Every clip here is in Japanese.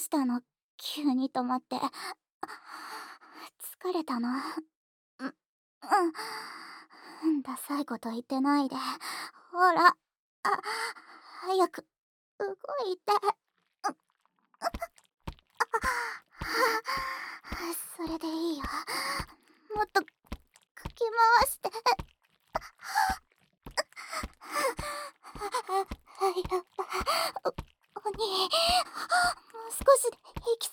したの？急に止まって。疲れたの？ダサいこと言ってないで。ほら、早く動いて。それでいいよ。もっとかき回して。やっぱ、お兄、もう少しで行きそう。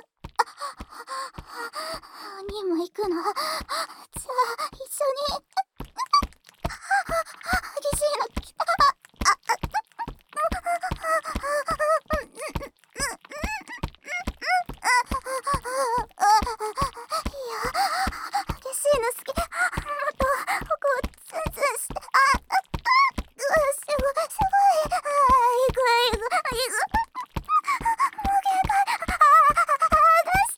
お兄も行くの？じゃあ一緒に。激しいの来た。いや、激しいの好き。もっと奥をツンツンして。すごい。行く行く行く。もう限界。出して。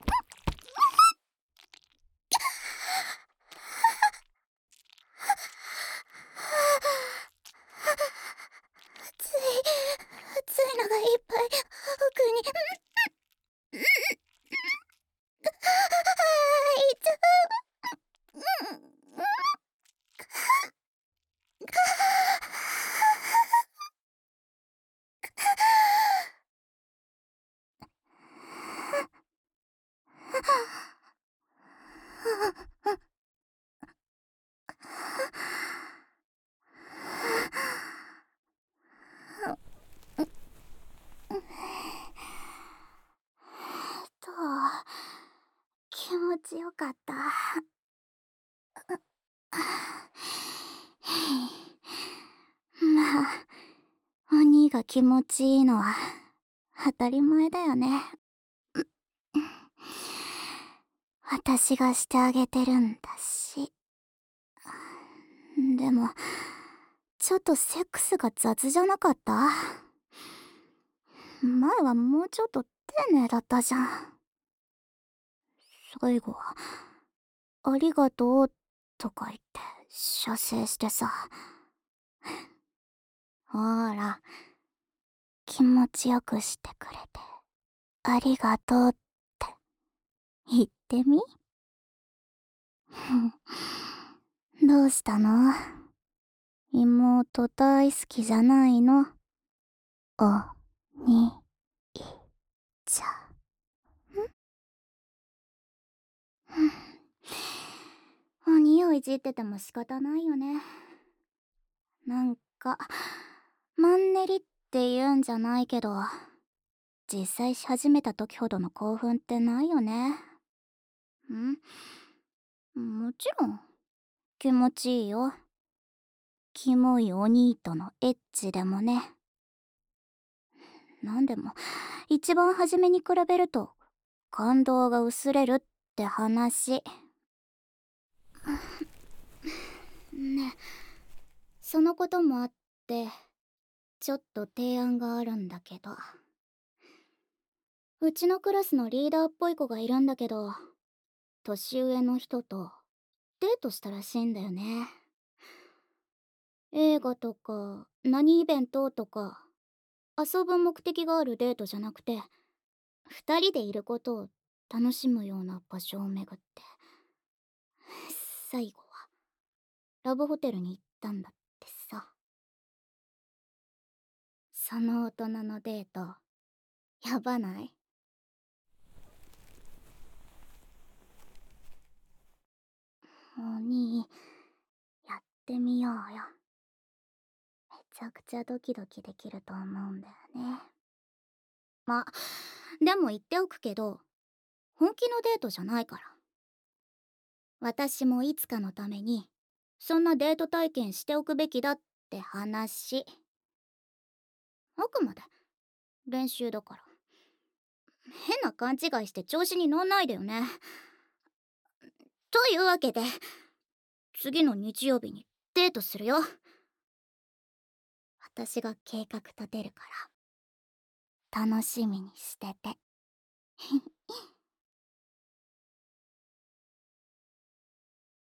熱いのがいっぱい奥に。いつ。どう？気持ちよかった？まあ、お兄が気持ちいいのは当たり前だよね。私がしてあげてるんだし。でも、ちょっとセックスが雑じゃなかった？前はもうちょっと丁寧だったじゃん。最後は、ありがとうとか言って射精してさ。ほら、気持ちよくしてくれてありがとうって言ってみ。どうしたの？妹大好きじゃないの？おにいちゃん。鬼をいじってても仕方ないよね。なんか、マンネリって言うんじゃないけど、実際し始めた時ほどの興奮ってないよね。もちろん、気持ちいいよ。キモいお兄とのエッチでもね。なんでも、一番初めに比べると、感動が薄れるって話。ねえ、そのこともあって、ちょっと提案があるんだけど。うちのクラスのリーダーっぽい子がいるんだけど、年上の人とデートしたらしいんだよね。映画とか何イベントとか遊ぶ目的があるデートじゃなくて、二人でいることを楽しむような場所を巡って、最後はラブホテルに行ったんだってさ。その大人のデート、やばない？お兄、やってみようよ。めちゃくちゃドキドキできると思うんだよね。ま、でも言っておくけど、本気のデートじゃないから。私もいつかのために、そんなデート体験しておくべきだって話。あくまで練習だから。変な勘違いして調子に乗んないでよね。というわけで、次の日曜日にデートするよ。私が計画立てるから、楽しみにしてて。